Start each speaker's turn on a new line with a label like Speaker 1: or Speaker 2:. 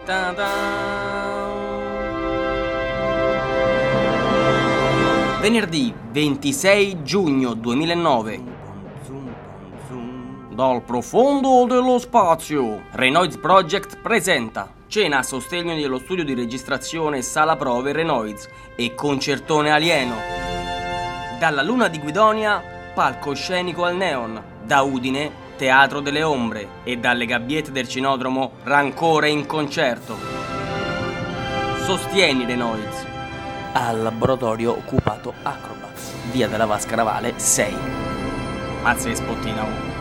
Speaker 1: Venerdì 26 giugno 2009. Dal profondo dello spazio, Renoids Project presenta cena a sostegno dello studio di registrazione Sala Prove Renoids e concertone alieno. Dalla Luna di Guidonia, palcoscenico al neon. Da Udine, Teatro delle Ombre. E dalle gabbiette del Cinodromo, Rancore in concerto. Sostieni Renoids al laboratorio occupato Acrobats, via della Vasca Navale 6. Mazza e spottina 1.